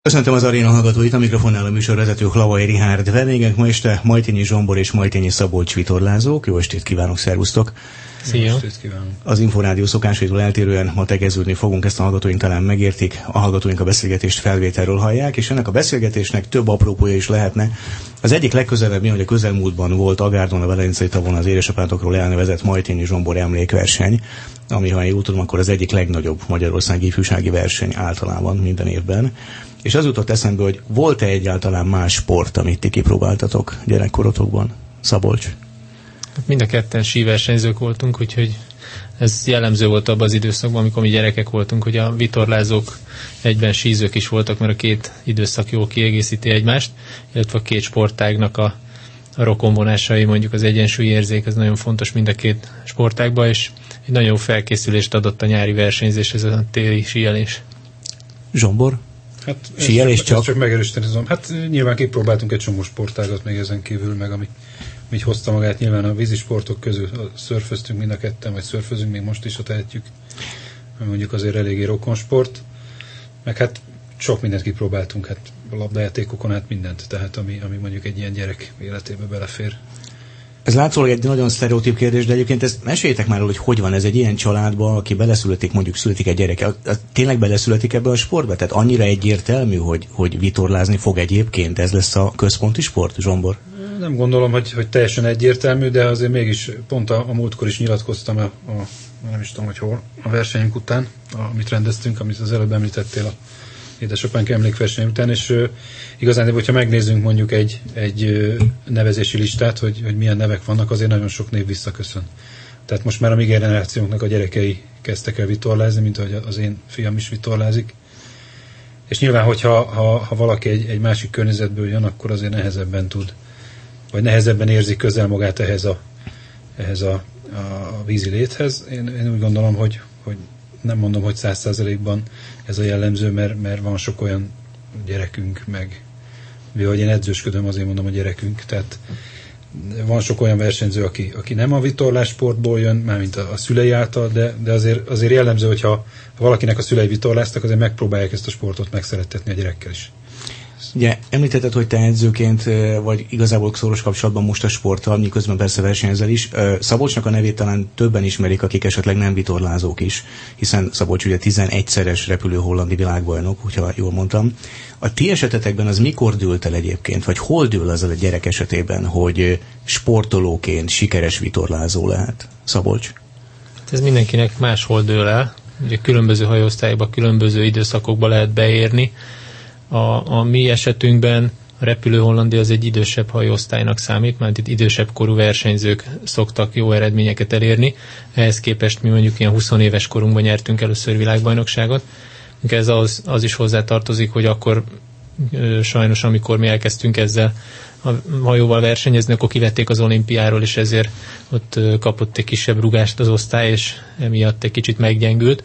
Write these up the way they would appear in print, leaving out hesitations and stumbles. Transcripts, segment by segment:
Köszöntöm az aréna hallgatóit, a mikrofonnál a műsorvezető Hlavai Richárd. Vendégek ma este Majtényi Zsombor és Majtényi Szabolcs vitorlázók. Jó estét kívánok, szervusztok! Szia! Jó estét kívánok! Az Inforádió szokásaitól eltérően ma tegeződni fogunk, ezt a hallgatóink talán megértik. A hallgatóink a beszélgetést felvételről hallják, és ennek a beszélgetésnek több aprópója is lehetne. Az egyik legközelebbi, hogy a közelmúltban volt Agárdon a Velencei tavon az édesapátokról elnevezett Majtényi Zsombor emlékverseny, ami, ha én jól tudom, akkor az egyik legnagyobb magyarországi ifjúsági verseny általában minden évben. És az jutott eszembe, hogy volt-e egyáltalán más sport, amit ti kipróbáltatok gyerekkorotokban? Szabolcs? Mind a ketten síversenyzők voltunk, úgyhogy ez jellemző volt abban az időszakban, amikor mi gyerekek voltunk, hogy a vitorlázók egyben sízők is voltak, mert a két időszak jól kiegészíti egymást, illetve a két sportágnak a rokonvonásai, mondjuk az egyensúlyérzék, ez nagyon fontos mind a két sportágban, és egy nagyon jó felkészülést adott a nyári versenyzés, ez a téli síelés. Zsombor? Hát síelés csak megerősíteni. Hát nyilván kipróbáltunk egy csomó sportágat még ezen kívül, meg ami így hozta magát nyilván a vízisportok közül. Szörföztünk mind a ketten, vagy szörfözünk még most is, ha tehetjük. Mondjuk azért eléggé rokonsport. Meg hát sok mindent kipróbáltunk, hát a labdajátékokon hát mindent, tehát ami mondjuk egy ilyen gyerek életébe belefér. Ez látszólag egy nagyon sztereotíp kérdés, de egyébként ezt meséljétek már, hogy van ez egy ilyen családba, aki beleszületik, mondjuk születik egy gyereke, tényleg beleszületik ebbe a sportba? Tehát annyira egyértelmű, hogy vitorlázni fog egyébként? Ez lesz a központi sport, Zsombor? Nem gondolom, hogy teljesen egyértelmű, de azért mégis pont a múltkor is nyilatkoztam nem is tudom, hogy hol, a versenyünk után, amit rendeztünk, amit az előbb említettél a édesapánk emlékverseny után, és igazán, hogyha megnézzünk mondjuk egy nevezési listát, hogy milyen nevek vannak, azért nagyon sok név visszaköszön. Tehát most már a mi generációnknak a gyerekei kezdtek el vitorlázni, mint ahogy az én fiam is vitorlázik. És nyilván, hogyha valaki egy másik környezetből jön, akkor azért nehezebben tud, vagy nehezebben érzi közel magát ehhez a vízi léthez. Én úgy gondolom, hogy nem mondom, hogy 100%-ban ez a jellemző, mert van sok olyan gyerekünk, meg vagy én edzősködöm, azért mondom a gyerekünk, tehát van sok olyan versenyző, aki nem a vitorlássportból jön, mármint a szülei által, de azért jellemző, hogyha valakinek a szülei vitorláztak, azért megpróbálják ezt a sportot megszerettetni a gyerekkel is. Ugye említetted, hogy te edzőként vagy igazából szoros kapcsolatban most a sporttal, miközben persze versenyezel is. Szabolcsnak a nevét talán többen ismerik, akik esetleg nem vitorlázók is, hiszen Szabolcs ugye 11-szeres repülő hollandi világbajnok, hogyha jól mondtam. A ti esetetekben az mikor dőlt el egyébként, vagy hol dől az a gyerek esetében, hogy sportolóként sikeres vitorlázó lehet? Szabolcs? Ez mindenkinek máshol dől el. Ugye különböző hajóosztályokban, különböző időszakokban lehet beérni. A mi esetünkben a repülő Hollandia az egy idősebb hajóosztálynak számít, mert itt idősebb korú versenyzők szoktak jó eredményeket elérni. Ehhez képest mi mondjuk ilyen 20 éves korunkban nyertünk először világbajnokságot. Ez az is hozzátartozik, hogy akkor sajnos, amikor mi elkezdtünk ezzel a hajóval versenyezni, akkor kivették az olimpiáról, és ezért ott kapott egy kisebb rugást az osztály, és emiatt egy kicsit meggyengült.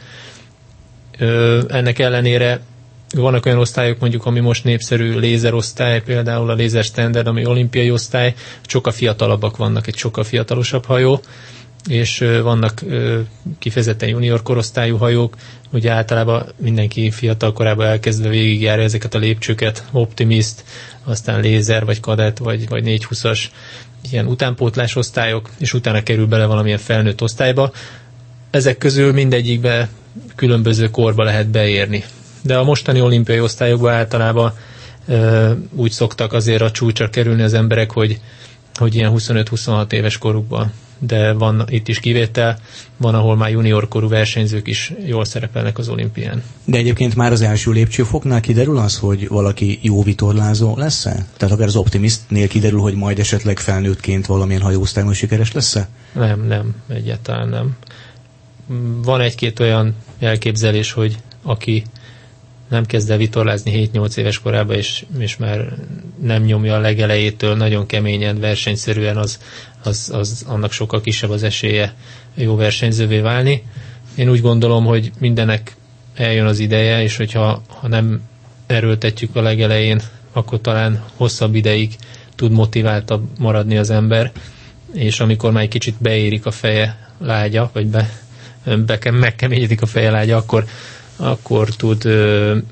Ennek ellenére vannak olyan osztályok, mondjuk, ami most népszerű lézerosztály, például a lézer standard, ami olimpiai osztály, sokkal fiatalabbak vannak, egy sokkal fiatalosabb hajó, és vannak kifejezetten junior korosztályú hajók, ugye általában mindenki fiatal korában elkezdve végigjárja ezeket a lépcsőket, Optimist, aztán lézer, vagy kadett, vagy 420-as ilyen utánpótlás osztályok, és utána kerül bele valamilyen felnőtt osztályba. Ezek közül mindegyikbe különböző korba lehet beérni. De a mostani olimpiai osztályokban általában úgy szoktak azért a csúcsra kerülni az emberek, hogy ilyen 25-26 éves korukban. De van itt is kivétel, van, ahol már junior korú versenyzők is jól szerepelnek az olimpián. De egyébként már az első lépcsőfoknál kiderül az, hogy valaki jó vitorlázó lesz-e? Tehát akár az Optimistnél kiderül, hogy majd esetleg felnőttként valamilyen hajóosztályon sikeres lesz-e? Nem, egyáltalán nem. Van egy-két olyan elképzelés, hogy aki nem kezd el vitorlázni 7-8 éves korában, és már nem nyomja a legelejétől nagyon keményen, versenyszerűen, az annak sokkal kisebb az esélye jó versenyzővé válni. Én úgy gondolom, hogy mindennek eljön az ideje, és hogyha nem erőltetjük a legelején, akkor talán hosszabb ideig tud motiváltabb maradni az ember, és amikor már egy kicsit beérik a feje lágya, vagy megkeményedik a feje lágya, akkor tud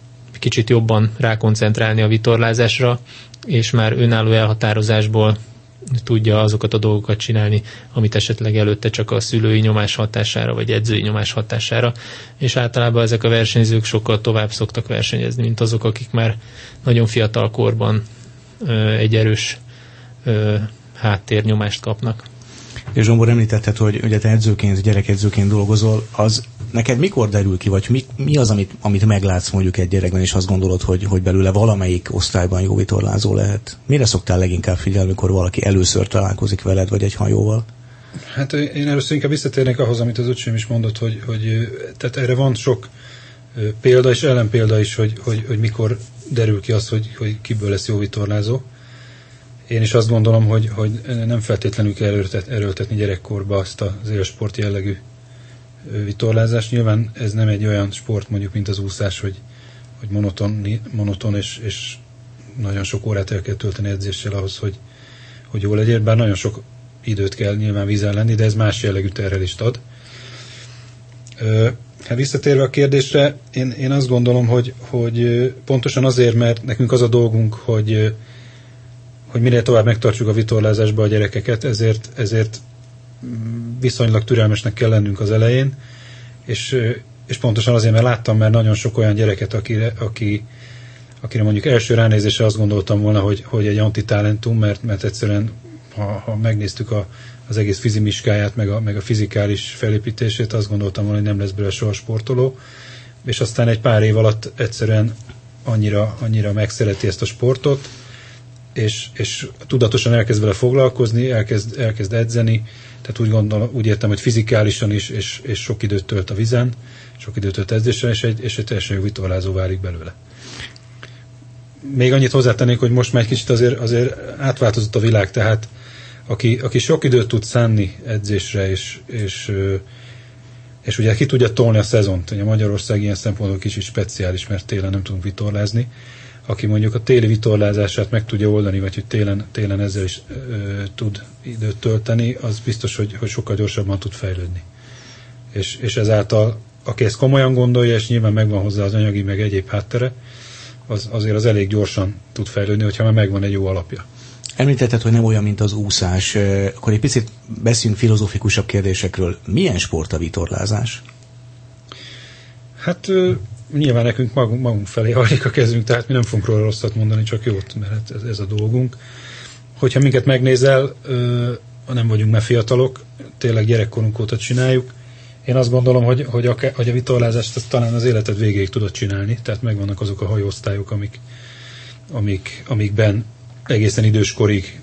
kicsit jobban rákoncentrálni a vitorlázásra, és már önálló elhatározásból tudja azokat a dolgokat csinálni, amit esetleg előtte csak a szülői nyomás hatására, vagy edzői nyomás hatására, és általában ezek a versenyzők sokkal tovább szoktak versenyezni, mint azok, akik már nagyon fiatal korban egy erős háttérnyomást kapnak. És Zsombor, említetted, hogy ugye te edzőként, gyerekedzőként dolgozol, az neked mikor derül ki, vagy mi az, amit meglátsz mondjuk egy gyerekben, és azt gondolod, hogy belőle valamelyik osztályban jó vitorlázó lehet? Mire szoktál leginkább figyelni, amikor valaki először találkozik veled, vagy egy hajóval? Hát én először inkább visszatérnék ahhoz, amit az öcsém is mondott, hogy tehát erre van sok példa és ellenpélda is, hogy mikor derül ki az, hogy kiből lesz jó vitorlázó. Én is azt gondolom, hogy nem feltétlenül kell erőltetni gyerekkorba azt az élsport jellegű vitorlázást. Nyilván ez nem egy olyan sport, mondjuk, mint az úszás, hogy monoton és nagyon sok órát el kell tölteni edzéssel ahhoz, hogy jól legyél, bár nagyon sok időt kell nyilván vízen lenni, de ez más jellegű terhelést ad. Hát visszatérve a kérdésre, én azt gondolom, hogy pontosan azért, mert nekünk az a dolgunk, hogy minél tovább megtartsuk a vitorlázásba a gyerekeket, ezért viszonylag türelmesnek kell lennünk az elején, és pontosan azért, mert láttam már nagyon sok olyan gyereket, akire mondjuk első ránézésre azt gondoltam volna, hogy egy antitalentum, mert egyszerűen, ha megnéztük az egész fizimiskáját, meg a fizikális felépítését, azt gondoltam volna, hogy nem lesz belőle soha sportoló, és aztán egy pár év alatt egyszerűen annyira megszereti ezt a sportot, és tudatosan elkezd vele foglalkozni, elkezd edzeni, tehát úgy értem, hogy fizikálisan is, és sok időt tölt a vízen, sok időt tölt edzéssel, és egy teljesen jó vitorlázó válik belőle. Még annyit hozzátennék, hogy most már egy kicsit azért átváltozott a világ, tehát aki sok időt tud szánni edzésre, és ugye ki tudja tolni a szezont. Ugye Magyarország ilyen szempontból kicsit speciális, mert télen nem tudunk vitorlázni. Aki mondjuk a téli vitorlázását meg tudja oldani, vagy hogy télen ezzel is tud időt tölteni, az biztos, hogy sokkal gyorsabban tud fejlődni. És ezáltal, aki ezt komolyan gondolja, és nyilván megvan hozzá az anyagi, meg egyéb háttere, azért az elég gyorsan tud fejlődni, hogyha már megvan egy jó alapja. Említetted, hogy nem olyan, mint az úszás. Akkor egy picit beszéljünk filozofikusabb kérdésekről. Milyen sport a vitorlázás? Hát nyilván nekünk magunk felé hajlik a kezünk, tehát mi nem fogunk róla rosszat mondani, csak jót, mert ez a dolgunk. Hogyha minket megnézel, nem vagyunk már fiatalok, tényleg gyerekkorunk óta csináljuk. Én azt gondolom, hogy a vitorlázást talán az életed végéig tudod csinálni, tehát megvannak azok a hajóosztályok, amikben egészen időskorig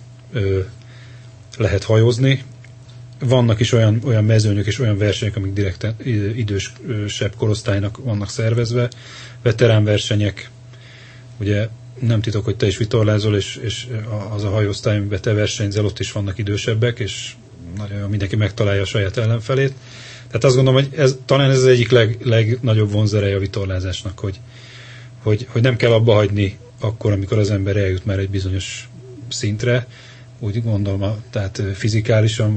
lehet hajózni. Vannak is olyan mezőnyök és olyan versenyek, amik direkten idősebb korosztálynak vannak szervezve. Veterán versenyek, ugye nem titok, hogy te is vitorlázol, és az a hajóosztály, amiben te versenyzel, ott is vannak idősebbek, és nagyon mindenki megtalálja a saját ellenfelét. Tehát azt gondolom, hogy talán ez az egyik legnagyobb vonzereje a vitorlázásnak, hogy nem kell abba hagyni akkor, amikor az ember eljut már egy bizonyos szintre, úgy gondolom, tehát fizikálisan,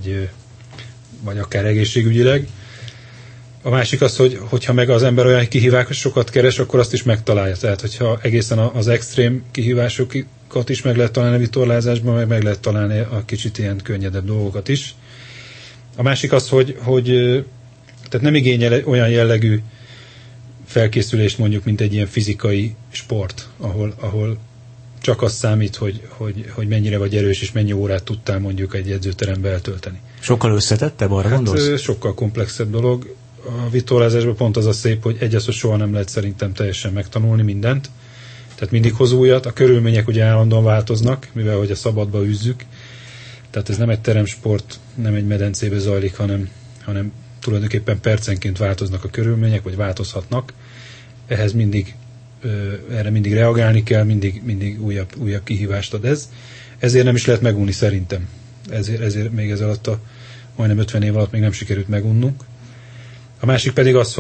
vagy akár egészségügyileg. A másik az, hogyha meg az ember olyan kihívásokat keres, akkor azt is megtalálja. Tehát, hogyha egészen az extrém kihívásokat is meg lehet találni a vitorlázásban, meg lehet találni a kicsit ilyen könnyedebb dolgokat is. A másik az, hogy tehát nem igényel olyan jellegű felkészülést mondjuk, mint egy ilyen fizikai sport, ahol csak az számít, hogy mennyire vagy erős, és mennyi órát tudtál mondjuk egy edzőterembe eltölteni. Sokkal összetettebb, arra gondolsz? Sokkal komplexebb dolog. A vitorlázásban pont az a szép, hogy egyszerűen soha nem lehet szerintem teljesen megtanulni mindent. Tehát mindig hoz újat. A körülmények ugye állandóan változnak, mivel hogy a szabadba űzzük. Tehát ez nem egy teremsport, nem egy medencébe zajlik, hanem tulajdonképpen percenként változnak a körülmények, vagy változhatnak. Ehhez erre mindig reagálni kell, mindig újabb kihívást ad ez. Ezért nem is lehet megunni szerintem. Ezért még ez alatt majdnem 50 év alatt még nem sikerült megunnunk. A másik pedig az,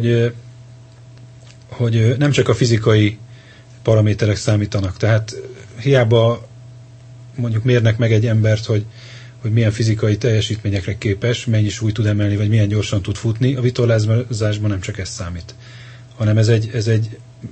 hogy nem csak a fizikai paraméterek számítanak. Tehát hiába mondjuk mérnek meg egy embert, hogy milyen fizikai teljesítményekre képes, mennyi súlyt tud emelni, vagy milyen gyorsan tud futni. A vitorlázásban nem csak ez számít, hanem ez egy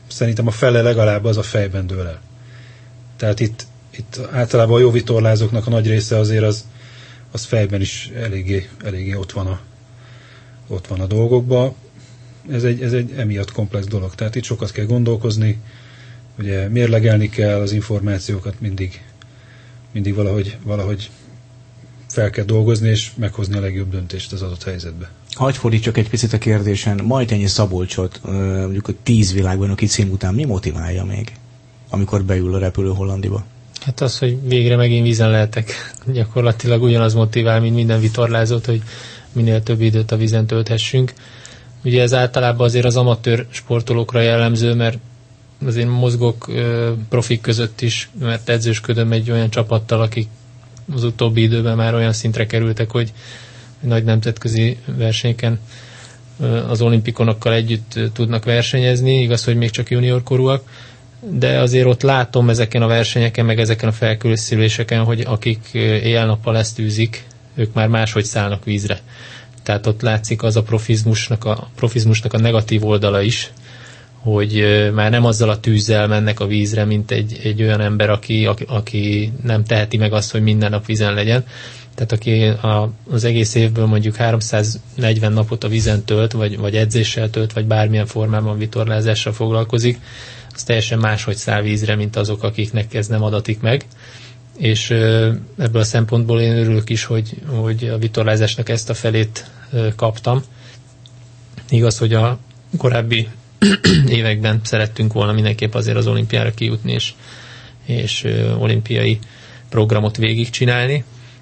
szerintem a fele legalább az a fejben dől el. Tehát itt általában a jó vitorlázóknak a nagy része azért az fejben is eléggé ott van a dolgokban. Ez egy emiatt komplex dolog. Tehát itt sokat kell gondolkozni, ugye mérlegelni kell az információkat, mindig valahogy fel kell dolgozni, és meghozni a legjobb döntést az adott helyzetbe. Hagy fordítsak egy picit a kérdésen. Majtényi Szabolcsot, mondjuk a 10 világbajnoki cím után mi motiválja még, amikor beül a repülő Hollandiba? Hát az, hogy végre megint vízen lehetek. Gyakorlatilag ugyanaz motivál, mint minden vitorlázót, hogy minél több időt a vízen tölthessünk. Ugye ez általában azért az amatőr sportolókra jellemző, mert azért mozgok profik között is, mert edzősködöm egy olyan csapattal, akik az utóbbi időben már olyan szintre kerültek, hogy nagy nemzetközi versenyeken az olimpikonokkal együtt tudnak versenyezni, igaz, hogy még csak juniorkorúak, de azért ott látom ezeken a versenyeken, meg ezeken a felkészüléseken, hogy akik éjjel-nappal ezt űzik, ők már máshogy szállnak vízre. Tehát ott látszik az a profizmusnak a negatív oldala is, hogy már nem azzal a tűzzel mennek a vízre, mint egy olyan ember, aki nem teheti meg azt, hogy minden nap vízen legyen. Tehát aki az egész évből mondjuk 340 napot a vízen tölt, vagy edzéssel tölt, vagy bármilyen formában vitorlázással foglalkozik, az teljesen máshogy száll vízre, mint azok, akiknek ez nem adatik meg. És ebből a szempontból én örülök is, hogy a vitorlázásnak ezt a felét kaptam. Igaz, hogy a korábbi években szerettünk volna mindenképp azért az olimpiára kijutni, és olimpiai programot végigcsinálni,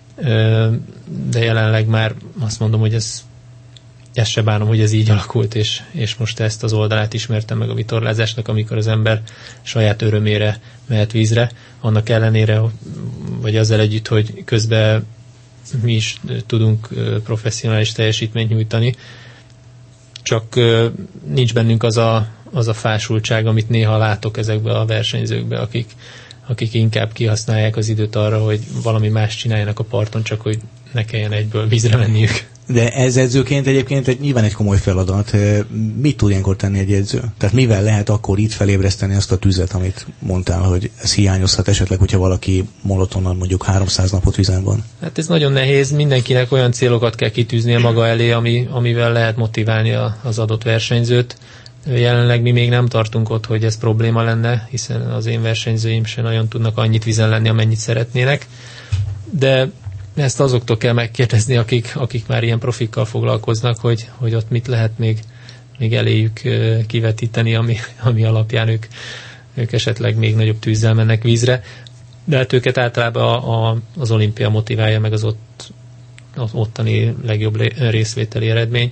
de jelenleg már azt mondom, hogy ezt se bánom, hogy ez így alakult, és most ezt az oldalát ismertem meg a vitorlázásnak, amikor az ember saját örömére mehet vízre, annak ellenére, vagy azzal együtt, hogy közben mi is tudunk professzionális teljesítményt nyújtani, csak nincs bennünk az a fásultság, amit néha látok ezekben a versenyzőkben, akik inkább kihasználják az időt arra, hogy valami más csináljanak a parton, csak hogy ne kelljen egyből vízre menniük. De ez edzőként egyébként nyilván egy komoly feladat. Mit tud ilyenkor tenni egy edző? Tehát mivel lehet akkor itt felébreszteni azt a tüzet, amit mondtál, hogy ez hiányozhat esetleg, hogyha valaki monotonan mondjuk 300 napot vízen van? Hát ez nagyon nehéz. Mindenkinek olyan célokat kell kitűznie maga elé, amivel lehet motiválni az adott versenyzőt. Jelenleg mi még nem tartunk ott, hogy ez probléma lenne, hiszen az én versenyzőim sem nagyon tudnak annyit vízen lenni, amennyit szeretnének. De ezt azoktól kell megkérdezni, akik már ilyen profikkal foglalkoznak, hogy ott mit lehet még eléjük kivetíteni, ami alapján ők esetleg még nagyobb tűzzel mennek vízre. De hát őket általában az olimpia motiválja, meg az ottani legjobb részvételi eredmény.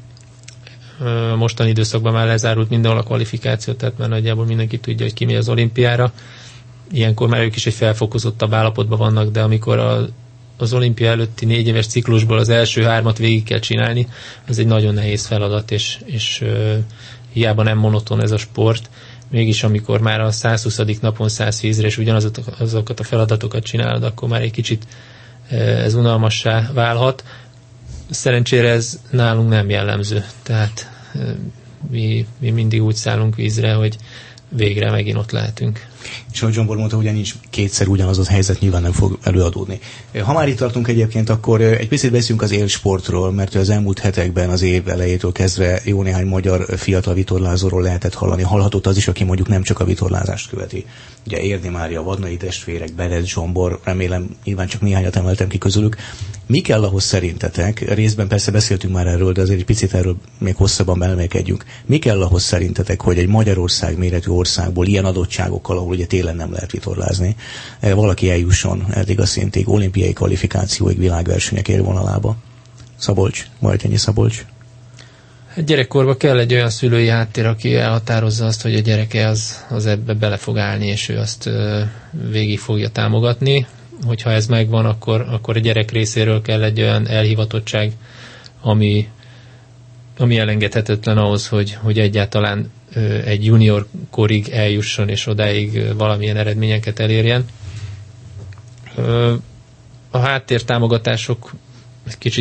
Mostani időszakban már lezárult mindenhol a kvalifikáció, tehát már nagyjából mindenki tudja, hogy ki megy az olimpiára. Ilyenkor már ők is egy felfokozottabb állapotban vannak, de amikor az olimpia előtti 4 éves ciklusból az első 3-at végig kell csinálni, az egy nagyon nehéz feladat, és hiába nem monoton ez a sport, mégis amikor már a 120. napon 100 vízre, és ugyanazokat a feladatokat csinálod, akkor már egy kicsit ez unalmassá válhat. Szerencsére ez nálunk nem jellemző, tehát mi mindig úgy szállunk vízre, hogy végre megint ott lehetünk. És ahogy Zsombor mondta, ugye nincs kétszer ugyanaz a helyzet, nyilván nem fog előadódni. Ha már itt tartunk egyébként, akkor egy picit beszéljünk az élsportról, mert az elmúlt hetekben az év elejétől kezdve jó néhány magyar fiatal vitorlázóról lehetett hallani. Hallhatott az is, aki mondjuk nem csak a vitorlázást követi. Ugye Érdi Mária, Vadnai testvérek, Bened, Zsombor, remélem nyilván csak néhányat emeltem ki közülük. Mi kell ahhoz szerintetek? Részben persze beszéltünk már erről, de azért egy picit erről még hosszabban belemelkedjünk. Mi kell ahhoz szerintetek, hogy egy Magyarország méretű országból ilyen adottságokkal, ahol ugye télen nem lehet vitorlázni, valaki eljusson eddig a szintig, olimpiai kvalifikációig, világversenyek élvonalába? Szabolcs, Majtényi Szabolcs. Gyerekkorban kell egy olyan szülői háttér, aki elhatározza azt, hogy a gyereke az ebbe bele fog állni, és ő azt végig fogja támogatni. Hogyha ez megvan, akkor a gyerek részéről kell egy olyan elhivatottság, ami elengedhetetlen ahhoz, hogy egyáltalán egy junior korig eljusson, és odáig valamilyen eredményeket elérjen. A háttértámogatások kicsit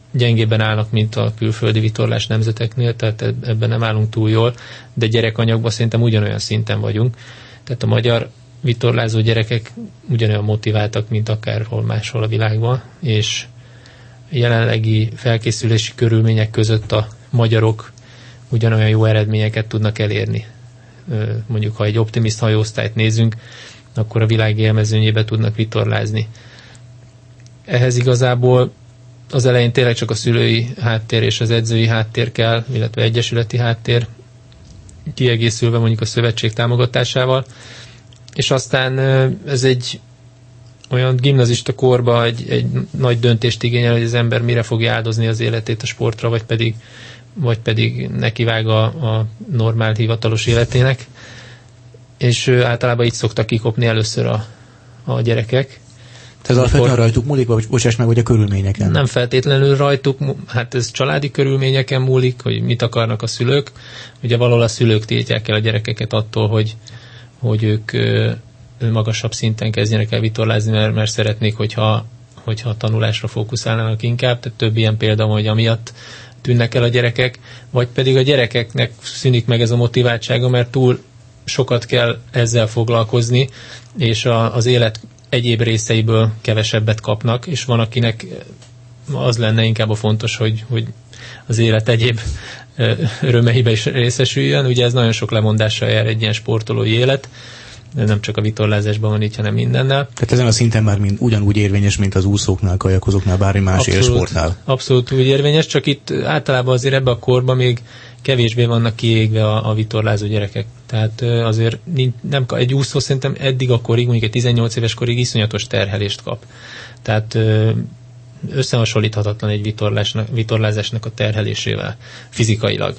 gyengébben állnak, mint a külföldi vitorlás nemzeteknél, tehát ebben nem állunk túl jól, de gyerekanyagban szerintem ugyanolyan szinten vagyunk. Tehát a magyar vitorlázó gyerekek ugyanolyan motiváltak, mint akárhol máshol a világban, és jelenlegi felkészülési körülmények között a magyarok ugyanolyan jó eredményeket tudnak elérni. Mondjuk, ha egy optimist hajóosztályt nézünk, akkor a világ élmezőnyébe tudnak vitorlázni. Ehhez igazából az elején tényleg csak a szülői háttér és az edzői háttér kell, illetve egyesületi háttér, kiegészülve mondjuk a szövetség támogatásával, és aztán ez egy olyan gimnazista korban egy nagy döntést igényel, hogy az ember mire fogja áldozni az életét a sportra, vagy pedig nekivág a normál hivatalos életének. És általában így szoktak kikopni először a gyerekek. Ez alapvetően rajtuk múlik, vagy bocsáss meg, hogy a körülményeken? Nem feltétlenül rajtuk, hát ez családi körülményeken múlik, hogy mit akarnak a szülők. Ugye valahol a szülők tiltják el a gyerekeket attól, hogy ők magasabb szinten kezdjenek el vitorlázni, mert szeretnék, hogyha a tanulásra fókuszálnának inkább. Tehát több ilyen példa van, hogy amiatt tűnnek el a gyerekek, vagy pedig a gyerekeknek szűnik meg ez a motiváltsága, mert túl sokat kell ezzel foglalkozni, és az élet egyéb részeiből kevesebbet kapnak, és van, akinek az lenne inkább a fontos, hogy az élet egyéb örömeibe is részesüljön. Ugye ez nagyon sok lemondással jár egy ilyen sportolói élet, de nem csak a vitorlázásban van így, hanem mindennel. Tehát ezen a szinten már ugyanúgy érvényes, mint az úszóknál, kajakozóknál, bármi más élsportnál. Abszolút úgy érvényes, csak itt általában azért ebben a korban még kevésbé vannak kiégve a vitorlázó gyerekek. Tehát azért egy úszó szerintem eddig a korig, mondjuk egy 18 éves korig iszonyatos terhelést kap. Tehát összehasonlíthatatlan egy vitorlázásnak a terhelésével fizikailag.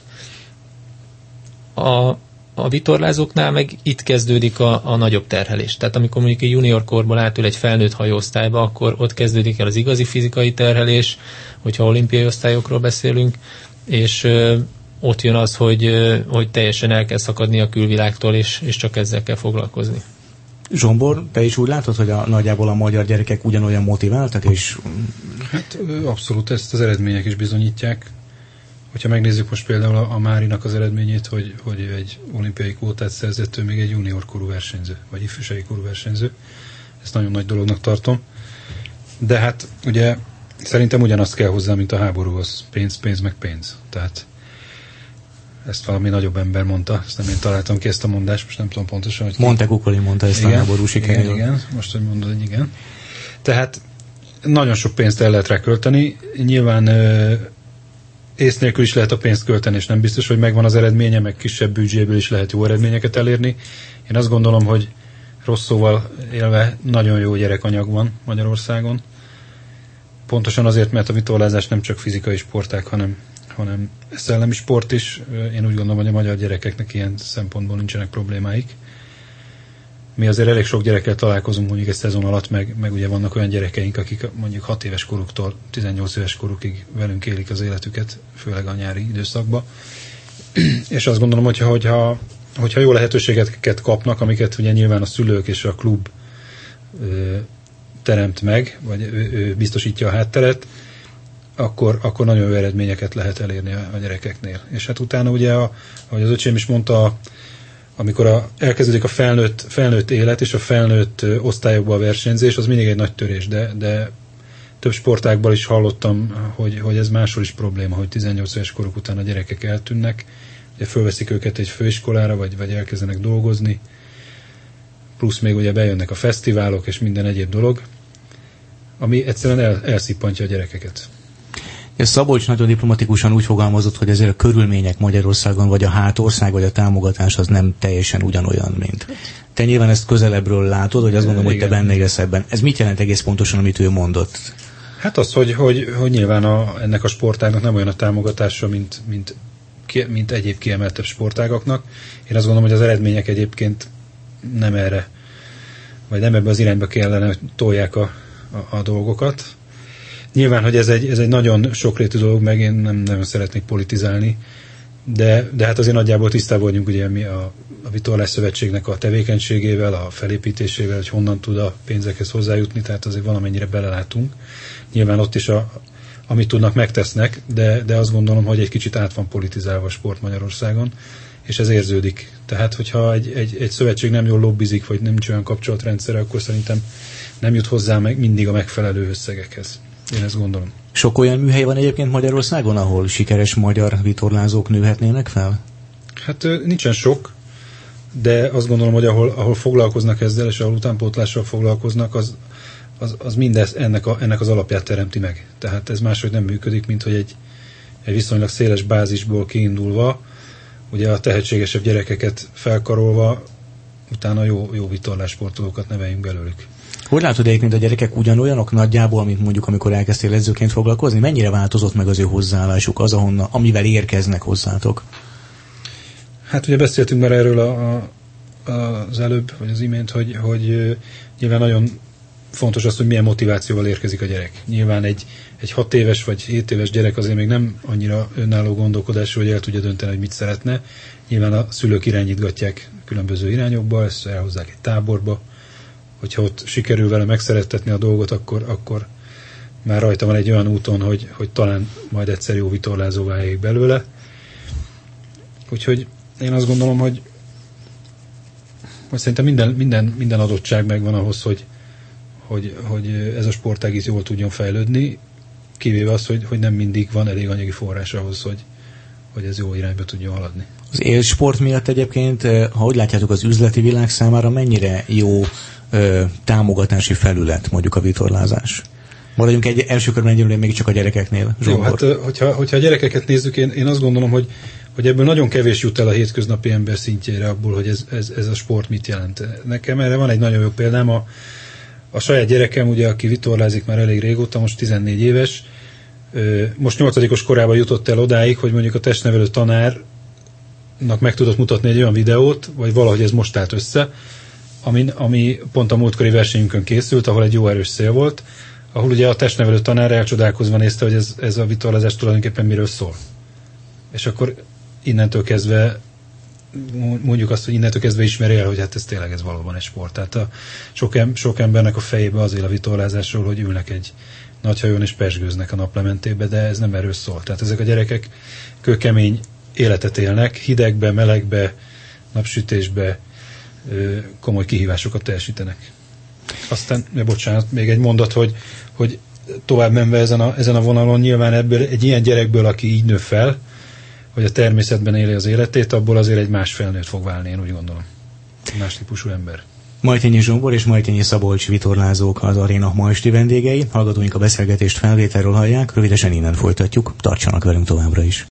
A vitorlázóknál meg itt kezdődik a nagyobb terhelés. Tehát amikor mondjuk egy junior korból átül egy felnőtt hajóosztályba, akkor ott kezdődik el az igazi fizikai terhelés, hogyha olimpiai osztályokról beszélünk, és ott jön az, hogy teljesen el kell szakadni a külvilágtól, és csak ezzel kell foglalkozni. Zsombor, te is úgy látod, hogy nagyjából a magyar gyerekek ugyanolyan motiváltak? És... Hát abszolút, ezt az eredmények is bizonyítják. Hogyha megnézzük most például a Márinak az eredményét, hogy egy olimpiai kvótát szerzett, ő még egy junior korú versenyző, vagy ifjúsági korú versenyző. Ezt nagyon nagy dolognak tartom. De hát ugye szerintem ugyanazt kell hozzá, mint a háborúhoz. Pénz, meg pénz. Tehát ezt valami nagyobb ember mondta, ezt nem én találtam ki ezt a mondást, most nem tudom pontosan, hogy... Montecuccoli mondta ezt, igen, a háború sikeréről. Igen, most, hogy mondod, hogy igen. Tehát nagyon sok pénzt el lehet rá költeni. Nyilván ész nélkül is lehet a pénzt költeni, és nem biztos, hogy megvan az eredménye, meg kisebb büdzséből is lehet jó eredményeket elérni. Én azt gondolom, hogy rossz szóval élve nagyon jó gyerekanyag van Magyarországon. Pontosan azért, mert a vitorlázás nem csak fizikai sportág, hanem szellemi sport is. Én úgy gondolom, hogy a magyar gyerekeknek ilyen szempontból nincsenek problémáik. Mi azért elég sok gyerekkel találkozunk mondjuk egy szezon alatt, meg ugye vannak olyan gyerekeink, akik mondjuk 6 éves koruktól 18 éves korukig velünk élik az életüket, főleg a nyári időszakban. És azt gondolom, hogyha jó lehetőségeket kapnak, amiket ugye nyilván a szülők és a klub teremt meg, vagy ő biztosítja a hátteret, akkor nagyon jó eredményeket lehet elérni a gyerekeknél. És hát utána ugye, ahogy az öcsém is mondta, amikor elkezdődik a felnőtt élet és a felnőtt osztályokban a versenyzés, az mindig egy nagy törés, de több sportágban is hallottam, hogy ez máshol is probléma, hogy 18 éves koruk után a gyerekek eltűnnek, ugye fölveszik őket egy főiskolára, vagy elkezdenek dolgozni, plusz még ugye bejönnek a fesztiválok és minden egyéb dolog, ami egyszerűen elszippantja a gyerekeket. Szabolcs nagyon diplomatikusan úgy fogalmazott, hogy ezért a körülmények Magyarországon, vagy a hátország, vagy a támogatás az nem teljesen ugyanolyan, mint. Te nyilván ezt közelebbről látod, hogy azt gondolom, hogy te benne élsz ebben. Ez mit jelent egész pontosan, amit ő mondott? Hát az, hogy nyilván ennek a sportágnak nem olyan a támogatása, mint egyéb kiemeltebb sportágaknak. Én azt gondolom, hogy az eredmények egyébként nem erre, vagy nem ebbe az irányba kellene, hogy tolják a dolgokat. Nyilván, hogy ez egy nagyon sokrétű dolog, meg én nem nagyon szeretnék politizálni, de hát azért nagyjából tisztában vagyunk ugye mi a Vitorlás Szövetségnek a tevékenységével, a felépítésével, hogy honnan tud a pénzekhez hozzájutni, tehát azért valamennyire belelátunk. Nyilván ott is a amit tudnak, megtesznek, de azt gondolom, hogy egy kicsit át van politizálva a sport Magyarországon, és ez érződik. Tehát, hogyha egy szövetség nem jól lobbizik, vagy nincs olyan kapcsolatrendszere, akkor szerintem nem jut hozzá mindig a megfelelő összegekhez. Én ezt gondolom. Sok olyan műhely van egyébként Magyarországon, ahol sikeres magyar vitorlázók nőhetnének fel? Hát nincsen sok, de azt gondolom, hogy ahol foglalkoznak ezzel, és ahol utánpótlással foglalkoznak, az mindez ennek az alapját teremti meg. Tehát ez máshogy nem működik, mint hogy egy viszonylag széles bázisból kiindulva, ugye a tehetségesebb gyerekeket felkarolva, utána jó vitorlássportolókat neveljünk belőlük. Hogy látod egyébként, a gyerekek ugyanolyanok nagyjából, mint mondjuk amikor elkezdtél edzőként foglalkozni? Mennyire változott meg az ő hozzáállásuk, amivel érkeznek hozzátok? Hát ugye beszéltünk már erről az előbb, vagy az imént, hogy nyilván nagyon fontos az, hogy milyen motivációval érkezik a gyerek. Nyilván egy 6 éves vagy 7 éves gyerek azért még nem annyira önálló gondolkodású, hogy el tudja dönteni, hogy mit szeretne. Nyilván a szülők irányítgatják különböző irányokba, ezt elhozzák egy táborba. Hogyha ott sikerül vele megszerettetni a dolgot, akkor már rajta van egy olyan úton, hogy talán majd egyszer jó vitorlázó váljék belőle. Úgyhogy én azt gondolom, hogy szerintem minden adottság megvan ahhoz, hogy ez a sportág is jól tudjon fejlődni, kivéve az, hogy nem mindig van elég anyagi forrás ahhoz, hogy ez jó irányba tudjon haladni. Az élsport miatt egyébként, ha úgy látjátok, az üzleti világ számára mennyire jó támogatási felület mondjuk a vitorlázás? Maradjunk egy első körben egyelőre mégiscsak a gyerekeknél. Jó, hát hogyha a gyerekeket nézzük, én azt gondolom, hogy ebből nagyon kevés jut el a hétköznapi ember szintjére abból, hogy ez a sport mit jelent. Nekem erre van egy nagyon jó példám, a saját gyerekem, ugye, aki vitorlázik már elég régóta, most 14 éves, most 8. korában jutott el odáig, hogy mondjuk a testnevelő tanárnak meg tudott mutatni egy olyan videót, vagy valahogy ez most állt össze, ami pont a múltkori versenyünkön készült, ahol egy jó erős szél volt, ahol ugye a testnevelő tanár elcsodálkozva nézte, hogy ez a vitorlázás tulajdonképpen miről szól. És akkor innentől kezdve mondjuk azt, hogy innentől kezdve ismeri el, hogy hát ez valóban egy sport. Tehát sok embernek a fejébe az él a vitorlázásról, hogy ülnek egy nagy hajón és pezsgőznek a naplementébe, de ez nem erről szól. Tehát ezek a gyerekek kőkemény életet élnek, hidegbe, melegbe, napsütésbe, komoly kihívásokat teljesítenek. Aztán, bocsánat, még egy mondat, hogy tovább menve ezen a vonalon, nyilván ebből egy ilyen gyerekből, aki így nő fel, hogy a természetben éli az életét, abból azért egy más felnőtt fog válni, én úgy gondolom. Más típusú ember. Majtényi Zsombor és Majtényi Szabolcs vitorlázók az aréna ma esti vendégei. Hallgatóink a beszélgetést felvételről hallják, rövidesen innen folytatjuk. Tartsanak velünk továbbra is.